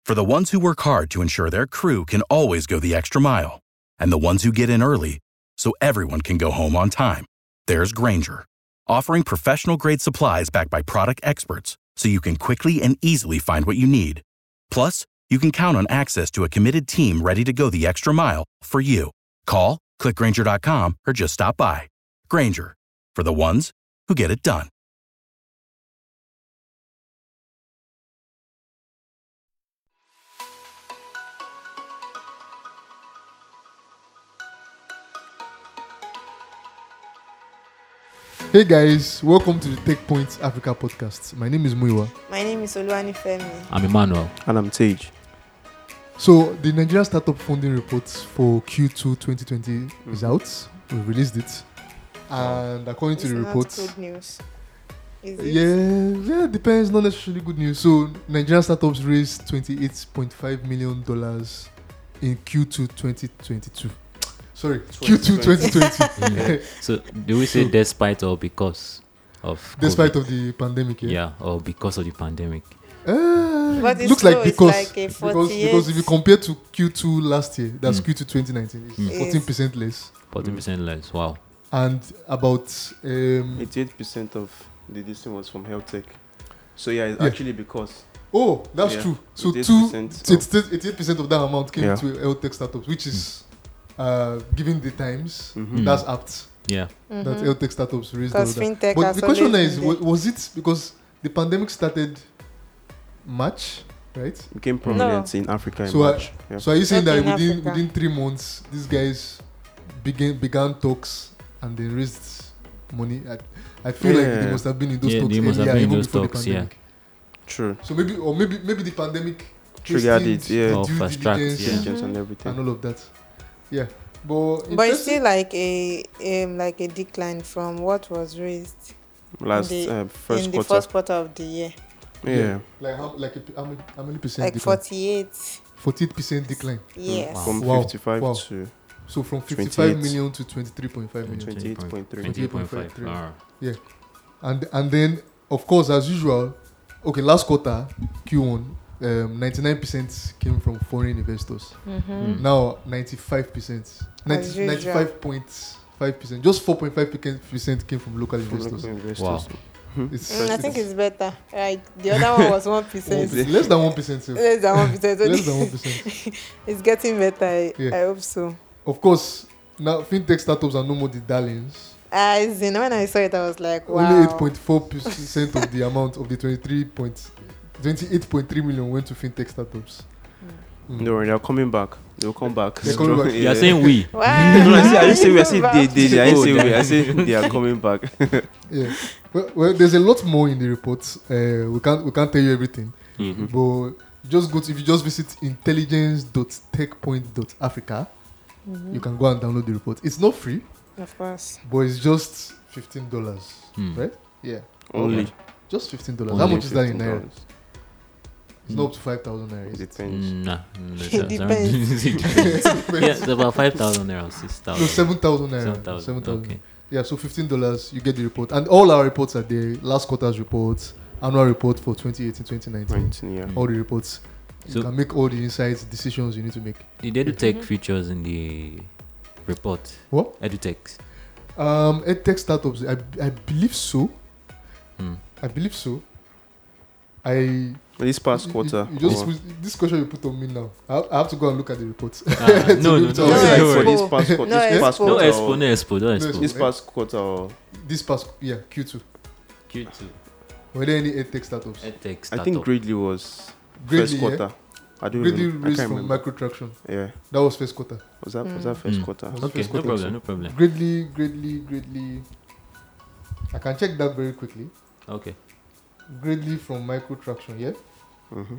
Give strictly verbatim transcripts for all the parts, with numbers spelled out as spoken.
For the ones who work hard to ensure their crew can always go the extra mile, and the ones who get in early so everyone can go home on time, there's Grainger, offering professional-grade supplies backed by product experts so you can quickly and easily find what you need. Plus, you can count on access to a committed team ready to go the extra mile for you. Call, click Grainger dot com, or just stop by. Grainger, for the ones who get it done. Hey guys, welcome to the Tech Point Africa podcast. My name is Muiwa. My name is Oluwani Femi. I'm Emmanuel. And I'm Tej. So, the Nigerian Startup Funding Report for Q two twenty twenty mm-hmm. is out. We released it. And according It's to the not report... good news. Is it? Yeah, yeah, depends. Not necessarily good news. So, Nigerian startups raised twenty-eight point five million dollars in Q two twenty twenty-two. Sorry, Q two twenty twenty. Yeah. So, do we say So- despite or because of Despite COVID? of the pandemic, yeah. Yeah, or because of the pandemic. Uh, But it's looks like low, it's because, like a because forty-eight. because if you compare to Q two last year, that's Mm. Q two twenty nineteen, it's Mm. fourteen percent less. forty percent less. Wow. And about um, eighty-eight percent of the this was from health tech. So yeah, it's Yeah. actually because oh, that's Yeah, true. So two, eighty-eight percent so of- it's eighty-eight percent of that amount came Yeah. to health tech startups, which is uh, given the times, Mhm. that's apt Yeah. that Mhm. health tech startups raised all Because that. fintech But has the question always is, been wa- there. was it because the pandemic started March, right? became prominent in Africa in So, uh, March. yeah. So are you saying Not that in within Africa. within three months, these guys began began talks and they raised money? I, I feel like they Yeah. must have been in those Yeah, talks they must have earlier, been in even those before talks, the yeah. pandemic. True. So maybe, or maybe maybe the pandemic Triggered hastened it, yeah. the Or due fast tracked, diligence yeah. Diligence and and everything. all of that. Yeah, but But it's interesting- still like a um, like a decline from what was raised Last in the, uh, first in the quarter. first quarter of the year. yeah. like how like a, how many how many percent? Like decline? forty-eight. forty-eight percent decline. Yes. Wow. From Wow. fifty-five Wow. to So from fifty-five twenty-eight. million to twenty-three point five million. twenty-eight point three. twenty-eight point five. twenty-eight point Ah. And and then of course as usual, okay, last quarter Q one, um, ninety-nine percent came from foreign investors. Mm-hmm. Mm. Now ninety-five percent, usual. ninety-five point five percent, just four point five percent came from local From investors. local investors. Wow. It's, Mm, I think it's better. Like the other one was one percent. it's less than one percent. Less than one percent. Less than one percent. It's getting better. I, Yeah. I hope so. Of course, now fintech startups are no more the darlings. As in, when I saw it, I was like, wow. Only eight point four percent of the amount of the twenty-three point twenty-eight point three million went to fintech startups. Mm. No, they're coming back. They'll come back. They're coming back. You are saying we. Wow. No, I say, I just say we. I say they, they, they. I didn't Oh, say we. I damn. say they are coming back. Yeah. Well, well, there's a lot more in the report. Uh, we can't we can't tell you everything. Mhm. But just go to, if you just visit intelligence dot techpoint dot africa, Mhm. you can go and download the report. It's not free, Of course. but it's just fifteen dollars, Hmm. right? Yeah, Only. just fifteen dollars. How Only much is that in naira? fifteen dollars. It's not up to five thousand naira. Is it? Depends. Mm, Nah. mm, It that's- depends. it depends. Yeah, it's about five thousand naira, six No, thousand. seven thousand naira. Seven thousand. Seven thousand. Okay. Yeah, so fifteen dollars, you get the report, and all our reports are there. Last quarter's reports, annual report for twenty eighteen twenty nineteen, nineteen, yeah. all the reports. You So- can make all the insights, decisions you need to make. Did EduTech Mhm. features in the report? What? EduTech. Um, edtech startups, I, I believe so. Hmm. I believe so. I This past you- quarter. You, you just or- put- this question you put on me now. I, I have to go and look at the reports. Ah, To no, be no, able to no, No, answer like it. for Expo. this past quarter. No this past expo. No quarter. expo, or- no expo, no No expo. expo. This past quarter. Or This past, yeah, Q two. Q two. Were there any edtech startups? EdTech I startup. think Gradely was Gradely, first quarter. I don't Gradely remember. I raised can't from remember. microtraction. Yeah. That was first quarter. Was that was Mm. that first Mm. quarter? Was Okay, first no quarter problem, also. no problem. Gradely, Gradely, Gradely. I can check that very quickly. Okay. Gradely from microtraction, yeah. Mm-hmm.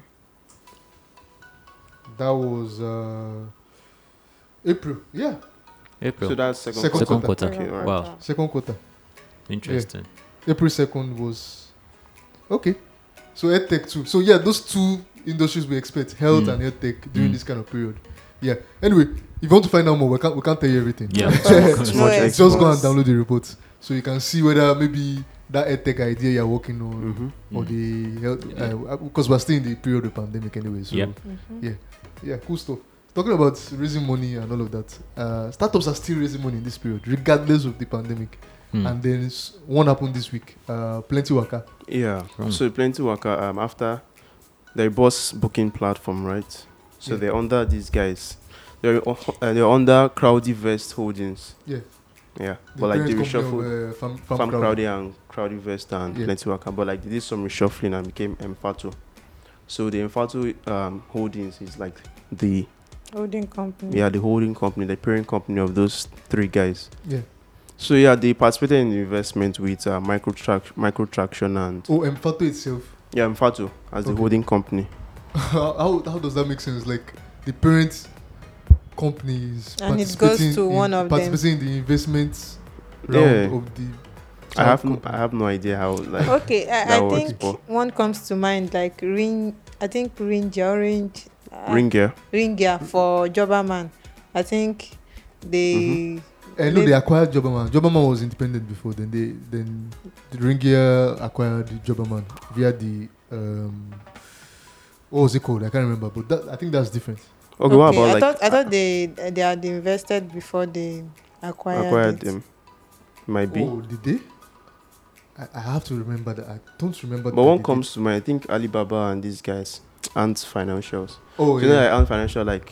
That was uh, April, yeah, April. So that's second, Second Second quarter. quarter. Okay, alright. Wow, second quarter. interesting. April second was okay. So edtech too. So yeah, those two industries we expect, health Mm. and edtech during Mm. this kind of period. Yeah. Anyway, if you want to find out more, we can't we can't tell you everything. Yeah. Too No much expo. Just go and expos. download the report so you can see whether maybe that edtech idea you're working on, Mm-hmm. or Mm. the health, Yeah. uh, because we're still in the period of pandemic anyway. So Yep. Mhm. yeah, yeah, cool stuff. Talking about raising money and all of that, uh, startups are still raising money in this period, regardless of the pandemic. Mm. And then s- one happened this week. Uh, Plenty Waka. Yeah. Wrong. So Plenty Worker, um, after their boss booking platform, right? So Yeah. they're under these guys. They're o- uh, they're under Crowdyvest Holdings. Yeah. Yeah. The but like they parent company reshuffled of, uh, Farm, Farm, Farm Crowd. Crowdy and Crowdyvest and Yeah. Plenty Worker. But like they did some reshuffling and became Mfato. So the Mfato um, Holdings is like the Holding company. yeah the holding company, the parent company of those three guys. Yeah. So yeah, they participated in the investment with uh, Microtrack, Microtraction and Oh, Mfato itself. yeah Mfato as the Okay. holding company. how, how how does that make sense? Like the parent companies And it goes participating to in, one of them. participating in the investment round Yeah. of the. I have child no, I company. have no idea how like Okay, I, that I works, think but- one comes to mind like ring. I think Ring Orange. Uh, Ringier. Ringia for Jobberman. I think they. Mm-hmm. I know Maybe- they acquired Jobberman. Jobberman was independent before. Then they then the Ringier acquired the Jobberman via the um. What was it called? I can't remember. But that I think that's different. Okay, what Okay, about I like thought I thought they they had invested before they acquired, acquired it. them? Might be. Oh, did they? I, I have to remember that. I don't remember. But that one they comes to mind, I think Alibaba and these guys, Ant Financials. did. Oh So you know, yeah. like Ant Financial like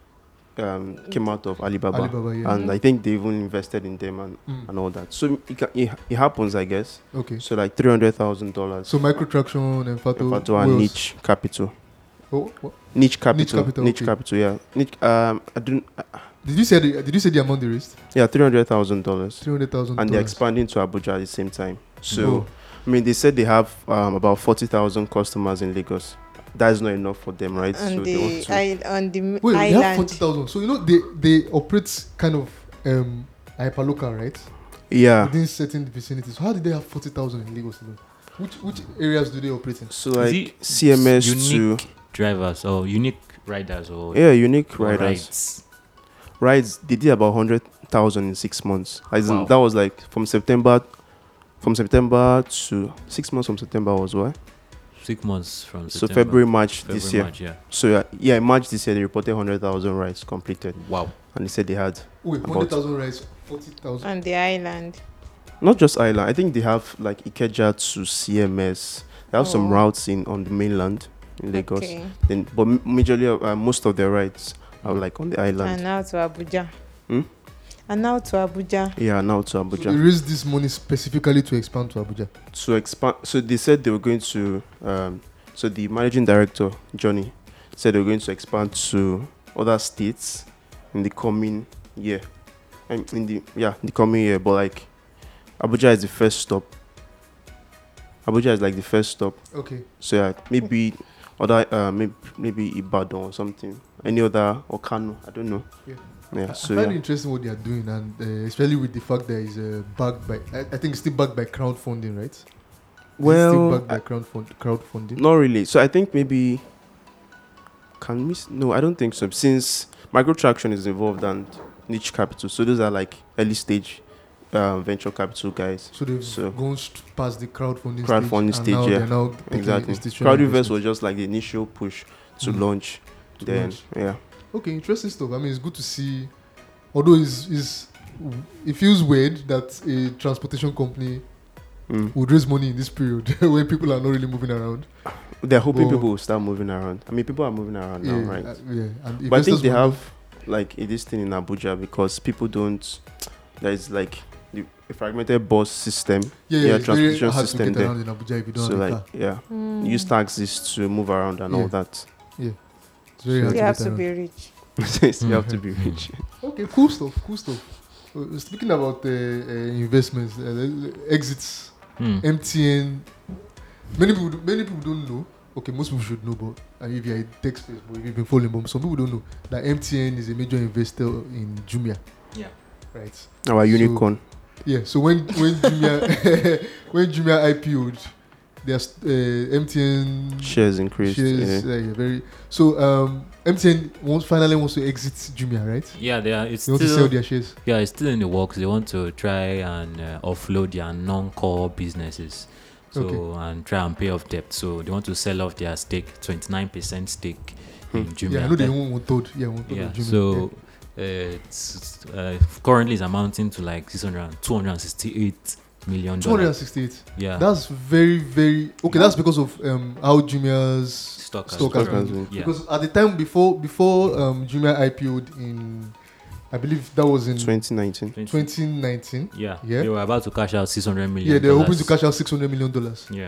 um, came out of Alibaba, Alibaba, yeah. and I think they even invested in them and, Mm. and all that. So it, ca- it, it happens, I guess. Okay. So like three hundred thousand dollars. So Microtraction and Fato. Fato and Niche Capital. Oh, what? Niche Capital. Capital, Niche okay. Capital. Yeah. Niche. Um. I don't. Uh, Did you say the, did you say the amount they raised? yeah. Three hundred thousand dollars. Three hundred thousand. And they're expanding to Abuja at the same time. So. Oh. I mean, they said they have um, about forty thousand customers in Lagos. That is not enough for them, right? on so they the want to. isle, on the m- Wait, they have island. forty thousand. So you know they they operate kind of um hyperlocal, right? Yeah. Within certain vicinities. So how did they have forty thousand in Lagos alone? Which which areas do they operate in? So Is like it C M S unique to drivers or unique riders or yeah, unique or riders. rides? Rides. They did about hundred thousand in six months. As in, Wow. that was like from September, from September to six months from September was what? Six months from So September. February, March February, this year. March, yeah. So yeah, yeah, in March this year they reported hundred thousand rides completed, Wow. and they said they had Wait, About- hundred thousand rides, forty thousand. on the island. not just island. I think they have like Ikeja to C M S. They have some Oh. routes in on the mainland in Lagos. Okay. Then, but m- majorly, uh, most of their rides are like on the island. And now to Abuja. Hmm? And now to Abuja. Yeah, now to So they Abuja. raised this money specifically to expand to Abuja. To expand, so they said they were going to. Um, so the managing director Johnny said they were going to expand to other states in the coming year. And in the yeah, the coming year, but like Abuja is the first stop. Abuja is like the first stop. Okay. So yeah, maybe other uh, maybe maybe Ibadan or something. Any other or Kano, I don't know. Yeah. Yeah. I, So I find it yeah. interesting what they are doing, and uh, especially with the fact that it's uh, backed by. I, I think it's still backed by crowdfunding, right? Is it still Well, backed by crowdfund, crowdfunding. not really. So I think maybe can we? s- No, I don't think so. Since Microtraction is involved and Niche Capital, so those are like early stage um, venture capital guys. So they've So- gone st- past the crowdfunding, Crowdfunding stage, stage, and now yeah. they're now taking Exactly. institutional Crowdverse investment was just like the initial push to Mm. launch. to Then launch. yeah, Okay, interesting stuff. I mean, it's good to see. Although it's, it's it feels weird that a transportation company mm. would raise money in this period when people are not really moving around. they're hoping But- people will start moving around. I mean, people are moving around now, yeah, right? uh, yeah. And But I think investors they will- have like a- this thing in Abuja because people don't. There is like the a fragmented bus system. yeah, yeah, yeah, it's very transportation hard system to get there. around in Abuja if you don't So have a like car. yeah, Hmm. use taxis to move around and Yeah. all that. It's very So- hard You to have get to around. be rich. you have to be rich. Okay, cool stuff. Cool stuff. Uh, speaking about uh, uh, investments, uh, exits, Hmm. M T N. Many people, do- many people don't know. Okay, most people should know, but uh, if you're in tech space, but if you've been following, but some people don't know that M T N is a major investor in Jumia. Yeah. Right. Our unicorn. Yeah. So when when Jumia when Jumia I P O'd, their uh, M T N Shares increased. shares, yeah. uh, yeah, very. So um, M T N wants, finally wants to exit Jumia, right? Yeah, they are. It's They want to sell still their shares. yeah, it's still in the works. They want to try and uh, offload their non-core businesses, so Okay. and try and pay off debt. So they want to sell off their stake, twenty-nine percent stake in Jumia. Yeah, I know they That- want one third. Yeah, one third yeah, of Jumia. so uh, it's uh, currently is amounting to like six hundred, two hundred sixty-eight million two hundred dollars. sixty-eight. Yeah, That's very, very okay. That's because of um, how Jumia's stock has stock has grown. been. Yeah. Because at the time before before um, Jumia I P O'd in, I believe that was in twenty nineteen. twenty nineteen. Yeah, Yeah. they were about to cash out six hundred million. Yeah, they were hoping to cash out six hundred million dollars. Yeah,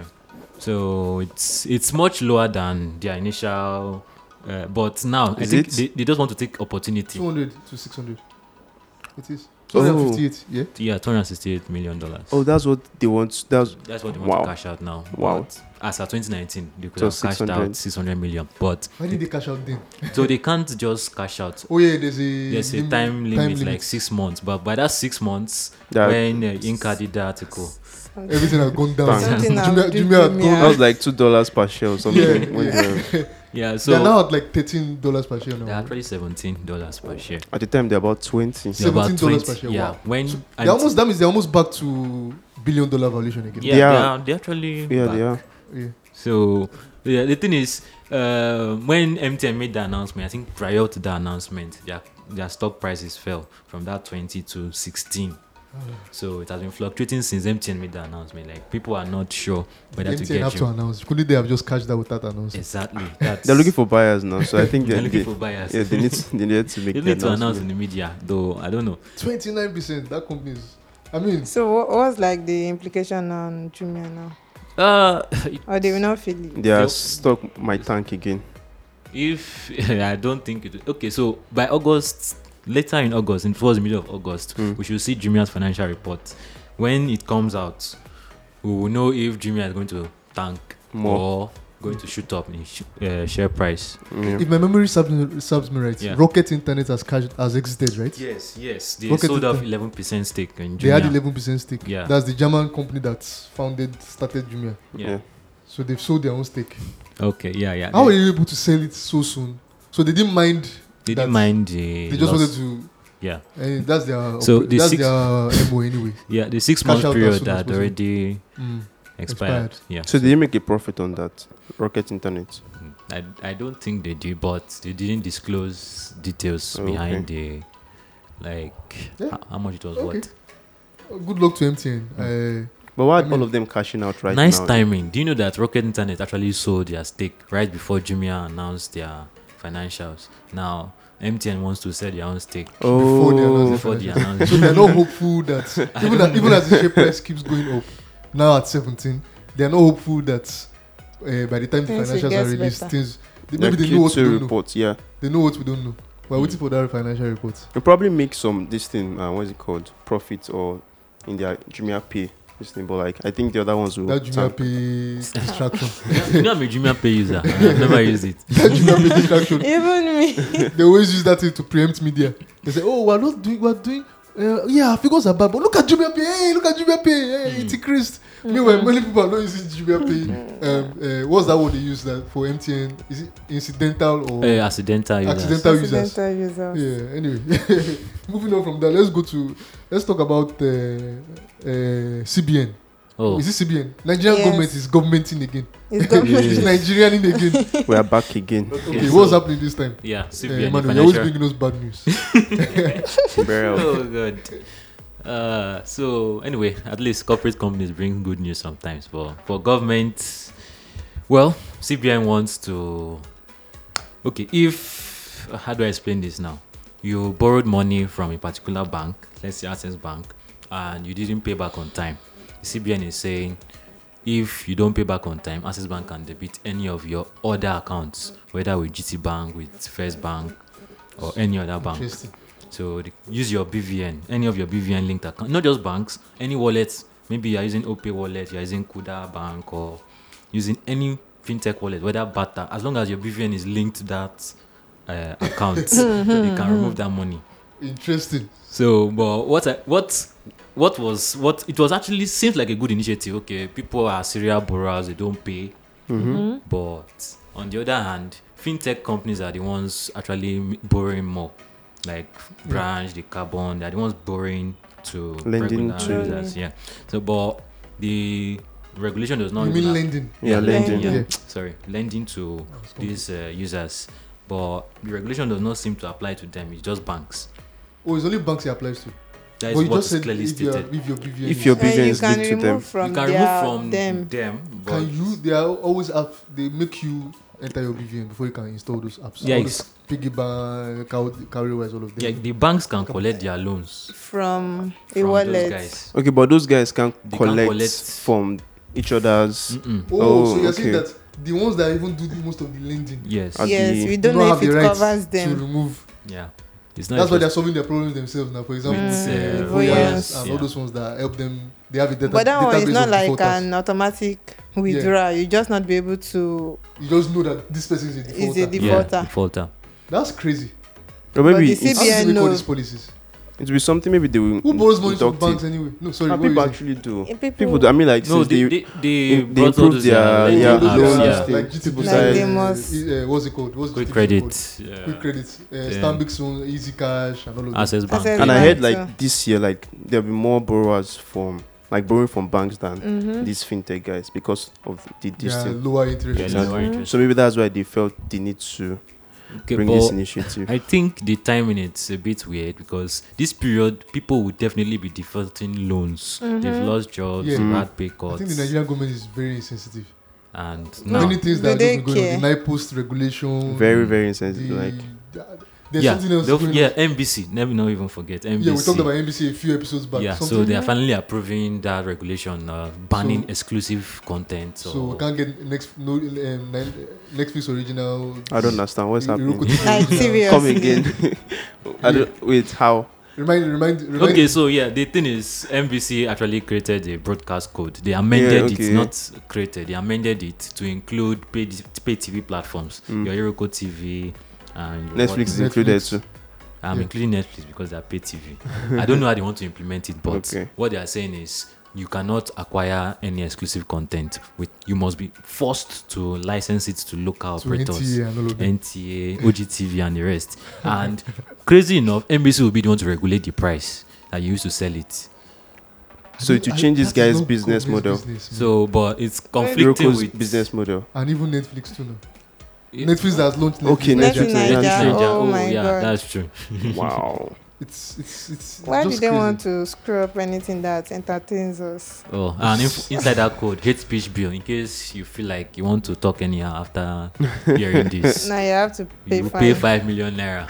so it's it's much lower than their initial, uh, but now Is I think it? they, they just want to take opportunity. two hundred to six hundred. It is. two hundred fifty-eight. Yeah. Yeah, two hundred sixty-eight million dollars. Oh, that's what they want. That's That's what they want wow. to cash out now. Wow. But as of twenty nineteen, they could So have cashed six hundred. out six hundred million, but Why did they cash out then? so they can't just cash out. Oh yeah, there's a There's a lim- time limit, like six months. But by that six months, that. when uh, Inca did the article, Everything has gone down. Bang. Something Jumia, I'll do Jumia had Jumia. gone. That was like two dollars per share or something. Yeah, when yeah. the- yeah, They're so now at like thirteen dollars per share now. they're actually seventeen dollars per share. at the time, they're about twenty. They're about seventeen dollars twenty. per share. Yeah, Wow. when So and They're almost that means they're almost back to billion dollar valuation again. yeah, They they are- are, they're actually Yeah, back. they are. Yeah. So yeah, the thing is, uh, when M T N made the announcement, I think prior to the announcement, their their stock prices fell from that twenty to sixteen. So it has been fluctuating since M T N made the announcement. Like people are not sure whether M to T N get have you. to announce. Couldn't they have just cashed that without announcing? Exactly. That's, They're looking for buyers now, so I think they're they, looking they, for buyers. yeah, they need to, they need to make They the need to announce in announcement. the media, though. I don't know. Twenty-nine percent. That company is. I mean, So what what's like the implication on Jumia now? Uh, Or they will not feel it? Their Yep. stock might tank again. if I don't think it. Okay, so by August, later in August, in towards the middle of August, Mm. we should see Jumia's financial report. When it comes out, we will know if Jumia is going to tank More. or going to shoot up in sh- uh, share price. Yeah. if my memory serves me, serves me right, Yeah. Rocket Internet has cashed, has exited, right? Yes, yes. They Rocket sold off Inter- eleven percent stake in Jumia. They had eleven percent stake. Yeah. That's the German company that founded, started Jumia. Yeah. Yeah. So they've sold their own stake. Okay. Yeah. Yeah. How they, were you able to sell it so soon? So they didn't mind. they that- didn't mind the. They just loss. wanted to. Yeah. And that's their. So oper- the that's six- their M O anyway. Yeah. The six Cash month out as period soon as that possible. already Mm. expired. Expired. Yeah. So they didn't make a profit on that Rocket Internet. I, I don't think they did, but they didn't disclose details Okay. behind the like Yeah. how, how much it was Okay. worth. Good luck to M T N. Uh, But why I are mean- all of them cashing out right nice now? timing. Do you know that Rocket Internet actually sold their stake right before Jumia announced their financials? Now M T N wants to sell their own stake Before they announce Oh, the before they financials. announce. so they're not hopeful that even, that, even as the share price keeps going up, now at seventeen, they're not hopeful that uh, by the time the Things will financials get are released, better. things they, Their maybe they know what we Q two don't know. report, yeah. They know what we don't know. We're Mm. waiting for that financial report. They'll probably make some this thing, uh, what is it called? Profit or in their Jumia Pay. This thing, but like I think the other ones will That Jumia tank. Pay distraction. You know I'm a Jumia Pay user. I've never used it. That Jumia Pay distraction. Even me. They always use that thing to preempt media. They say, "Oh, we're not doing. We're doing. Uh, yeah, figures are bad, but look at Jumia Pay. Hey, look at Jumia Pay. Hey, it increased." Meanwhile, many people are not using Jumia Pay. Um, uh, what's that word they use that for M T N? Is it incidental or Uh, accidental users. accidental users? Accidental users. Yeah. Anyway, moving on from that, let's go to let's talk about uh, uh, C B N. Oh, Is it C B N? Nigerian Yes. government is governmenting again. It's government. It's Nigerianing again. We are back again. Okay, Yeah, what's so- happening this time? yeah. Uh, C B N, the Emmanuel, you're always financial- bringing us bad news. Very well. Oh god. Uh, so anyway, at least corporate companies bring good news sometimes. For for government, well, C B N wants to. Okay, if how do I explain this now? You borrowed money from a particular bank, let's say Access Bank, and you didn't pay back on time. The C B N is saying, if you don't pay back on time, Access Bank can debit any of your other accounts, whether with G T Bank, with First Bank, or any other bank. Interesting. So the- use your B V N, any of your B V N linked account, not just banks, any wallets. Maybe you're using OPay wallet, you're using Kuda Bank, or using any fintech wallet, whether Bata, as long as your B V N is linked to that uh, account, you can remove that money. Interesting. So, but what I, what what was what it was actually seems like a good initiative. Okay, people are serial borrowers; they don't pay. Mm-hmm. But on the other hand, fintech companies are the ones actually m- borrowing more. Like Branch, the Carbon, they're the ones borrowing to Lending regular to- users. Yeah. So, but the regulation does not. You mean even- lending? Yeah, lending. Yeah. Yeah. Sorry, lending to these uh, users. But the regulation does not seem to apply to them. It's just banks. Oh, it's only banks it applies to. That But is you what just is said clearly if, you're, stated. if your B V N If is- your And B V N you is can linked to them. remove from You can their, remove from them. them. but Can you? They are always have. They make you enter your B V N before you can install those apps. Yeah, all it's- those piggy bank, Cowrywise, all of them. Yeah, the banks can collect their loans From a from wallet. those guys. Okay, but those guys can They can't collect, collect- from each other's. Mm-mm. oh, Oh, so you're saying okay. that the ones that even do the most of the lending, Yes. At Yes, the- we do don't not know have if the it right covers to them. remove. Yeah. It's not That's why just- they're solving their problems themselves now. For example, Mm, uh, Voyance. Voyance and Yeah. all those ones that help them. They have a data. But that one is database not of like defaulters. an automatic withdrawal. You just not be able to. You just know that this person is a defaulter. Is a yeah, defaulter. defaulter. That's crazy. Or But maybe the How it's, C B N do they make all knows. these policies? it will be something maybe they will Who borrows money from deduct it. banks anyway? No, sorry. And what people you say? actually do. Eh, people- People do. I mean, like No, since they, they, they, they, they brought all improved those, their- uh, lending yeah, apps, loans, yeah. they- like G T B, people Like side- they must- uh, what's it called? What's Quick G T B credit. called? Yeah. Quick credit. Uh, Yeah. Stanbic Loan, Easy Cash, and all of that. Access Bank. Access and I Bank heard too. like this year, like there'll be more borrowers from like borrowing from banks than Mhm. these fintech guys because of the Yeah, distance. lower interest. Yeah, rates. lower Exactly. interest. So maybe that's why they felt the need to Okay, bring but this initiative. I think the timing it's a bit weird because this period people will definitely be defaulting loans. They've lost jobs, Yeah. they've Mm. had pay I cuts, think the Nigerian government is very insensitive. and No. now Many things Do that are they just been going on. The care? night post regulation. Very, very the, insensitive. Like the- there's yeah, something else. they'll- going yeah, on. N B C. Let me not even forget N B C. Yeah, we talked about N B C a few episodes back. Yeah, so Something- they are finally approving that regulation, uh, banning So- exclusive content. So, So we can't get next no um, Ni- Netflix original. I don't understand what's happening. Roku T V Like, original. seriously. Come again. I don't, wait, how? Remind, remind, remind. okay, so yeah, the thing is, N B C actually created a broadcast code. They amended Yeah, it, okay. not created. They amended it to include paid pay T V platforms, Mm. your Roku T V, and your Netflix is Netflix. included too. I'm Yeah. including Netflix because they're pay T V. I don't know how they want to implement it, but Okay. what they are saying is you cannot acquire any exclusive content. With you must be forced to license it to local to N operators. T A and all of them. N T A, O G T V, and the rest. And crazy enough, N B C will be the one to regulate the price that you used to sell it. So to I- change this that is guy's not business company's model. business, man. So, but it's conflicting Roko's with business model. and even Netflix too now. it- Netflix has launched Netflix. Okay, Netflix Netflix. Nigeria. Nigeria. Nigeria. Oh my yeah, God. that's true. Wow. It's it's it's. Why do just they crazy. want to screw up anything that entertains us? Oh, and inf- inside that code, hate speech bill. In case you feel like you want to talk anyhow after hearing this, Now you have to pay you fine. pay five million naira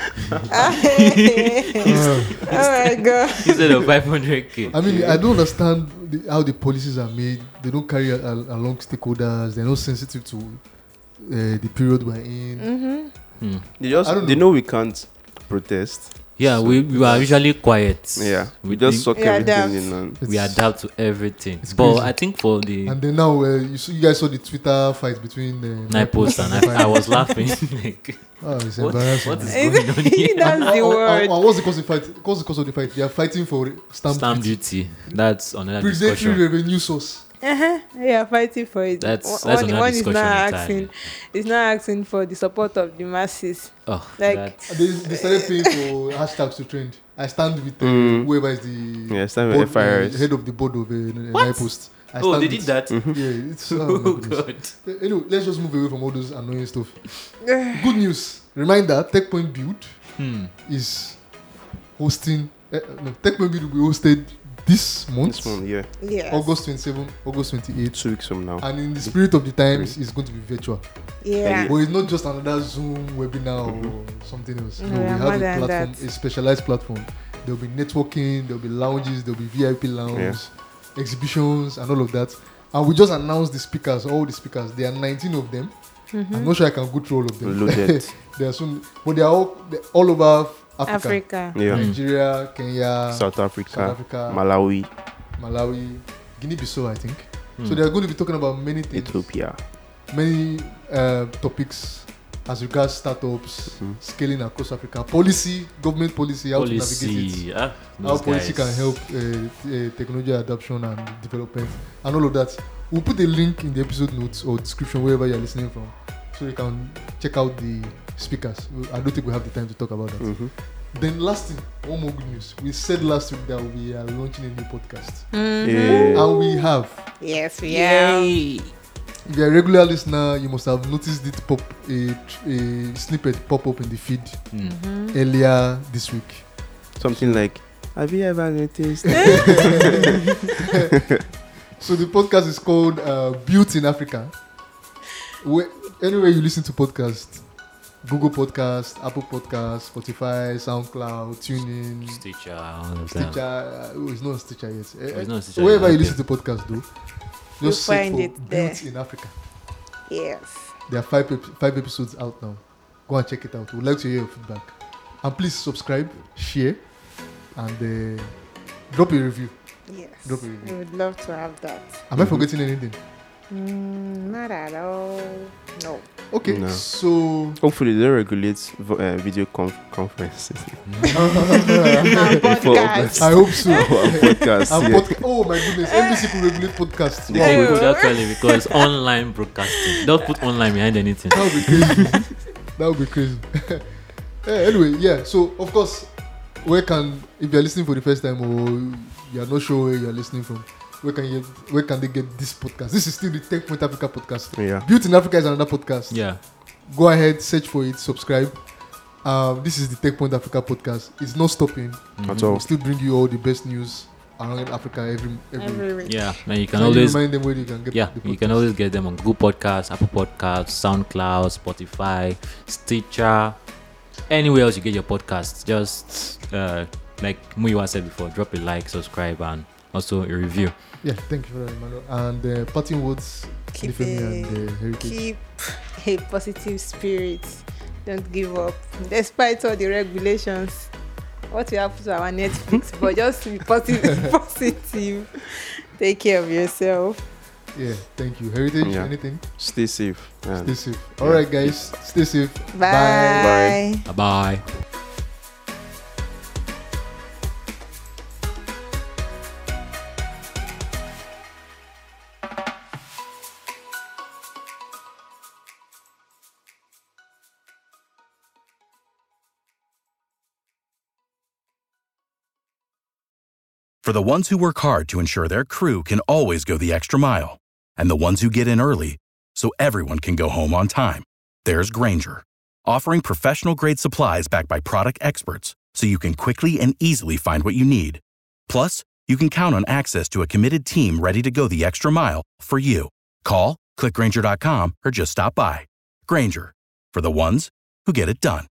Oh my god. instead of five hundred k. I mean, I don't understand the, how the policies are made. They don't carry a, a, along stakeholders. They're not sensitive to uh, the period we're in. Mm-hmm. Hmm. They just I don't they know. know we can't protest. Yeah, So we, we are usually quiet. Yeah. We We just think- suck We everything adapt. in and we It's- adapt to everything. It's But crazy. I think for the And then now, uh, you, saw, you guys saw the Twitter fight between uh, night post and I, I was laughing like, Oh, it's what, embarrassing. what is man. going on here? That's the And- and- word. and what's the cause of the fight? What's the cause of the fight? They are fighting for stamp, Stamp duty. duty. That's another Predatory discussion. revenue source. Uh-huh. Yeah, fighting for it. That's- One- that's one, another one is discussion not entirely. asking. It's not asking for the support of the masses. Oh, Like- that's, They, they started paying for hashtags to trend. I stand with uh, Mm. whoever is the yeah, it's time with board, F I R uh, S. head of the board of uh, What? Nipost. I oh, stand they did with- that. Mhm. Yeah, it's oh, my Oh goodness. god. Uh, Anyway, let's just move away from all those annoying stuff. Good news. Reminder: TechPoint Build Hmm. is hosting. Uh, no, TechPoint Build will be hosted this month, This one, yeah, Yes. August twenty-seventh, August twenty-eighth. two weeks from now. And in the spirit of the times, it's going to be virtual. Yeah. But it's not just another Zoom webinar or something else. No, No, we yeah, have more a than platform, that. a specialized platform. There'll be networking, there'll be lounges, there'll be V I P lounge, Yeah. exhibitions, and all of that. And we just announced the speakers, all the speakers. There are nineteen of them. Mhm. I'm not sure I can go through all of them. Loaded. They are soon, but they are all they're all over Africa, Africa. Yeah, Mm. Nigeria, Kenya, South Africa, South Africa, Malawi, Malawi, Guinea-Bissau, I think. Hmm. So they are going to be talking about many things, Ethiopia. many uh, topics as regards startups, scaling across Africa, policy, government policy, how to navigate it, Policy. Ah, how those policy guys. can help uh, uh, technology adoption and development, and all of that. We'll put a link in the episode notes or description wherever you're listening from, so you can check out the speakers. I don't think we have the time to talk about that. Mhm. Then last thing, one more good news. We said last week that we are launching a new podcast, Yeah. and we have. Yes, we are. Yay. If you're a regular listener, you must have noticed it pop a, a snippet pop up in the feed Mm. earlier this week. Something like, have you ever noticed? So the podcast is called uh, Built in Africa. Where, anywhere you listen to podcasts, Google Podcast, Apple Podcast, Spotify, SoundCloud, TuneIn, Stitcher. all of them. Stitcher. Uh, oh, it's not Stitcher yet. Eh, Oh, it's eh, not Stitcher Wherever yet, you okay. listen to podcasts, though, You'll just search find for it there. Built in Africa. Yes. There are five ep- five episodes out now. Go and check it out. We'd like to hear your feedback. And please subscribe, share, and uh, drop a review. Yes. Drop a We review. would love to have that. Am I forgetting anything? Mm, not at all. No. Okay, No. so Hopefully, they regulate vo- uh, video conf- conferences. Our podcast. I hope so. Podcast. And yeah. podca- oh my goodness, N B C could regulate podcasts. They They Wow, could. could actually, because online broadcasting. Don't put online behind anything. that would be crazy. That would be crazy. Eh, anyway, yeah. So of course, where can if you're listening for the first time or you're not sure where you're listening from, where can you where can they get this podcast? This is still the Tech Point Africa podcast. Yeah. Built in Africa is another podcast. Yeah. Go ahead, search for it, subscribe. Um, this is the Tech Point Africa podcast. It's not stopping. At We all. still bring you all the best news around Africa every every, Every week. week. Yeah. And you can Can you always remind them where you can get Yeah, the you can podcast? always get them on Google Podcasts, Apple Podcasts, SoundCloud, Spotify, Stitcher, anywhere else you get your podcasts. Just uh, like Muyiwa said before, drop a like, subscribe, and also a review. Yeah, thank you for that, Emmanuel. And uh, parting words, Keep Ifemi a, and uh, Heritage. keep a positive spirit. Don't give up. Despite all the regulations, what will happen to our Netflix? But just be positive. positive. Take care of yourself. Yeah, thank you. Heritage, Yeah. anything? Stay safe. And Stay safe. All right, guys, stay safe. Bye. Bye bye. For the ones who work hard to ensure their crew can always go the extra mile, and the ones who get in early so everyone can go home on time, there's Granger, offering professional-grade supplies backed by product experts so you can quickly and easily find what you need. Plus, you can count on access to a committed team ready to go the extra mile for you. Call, click Granger dot com, or just stop by. Granger, for the ones who get it done.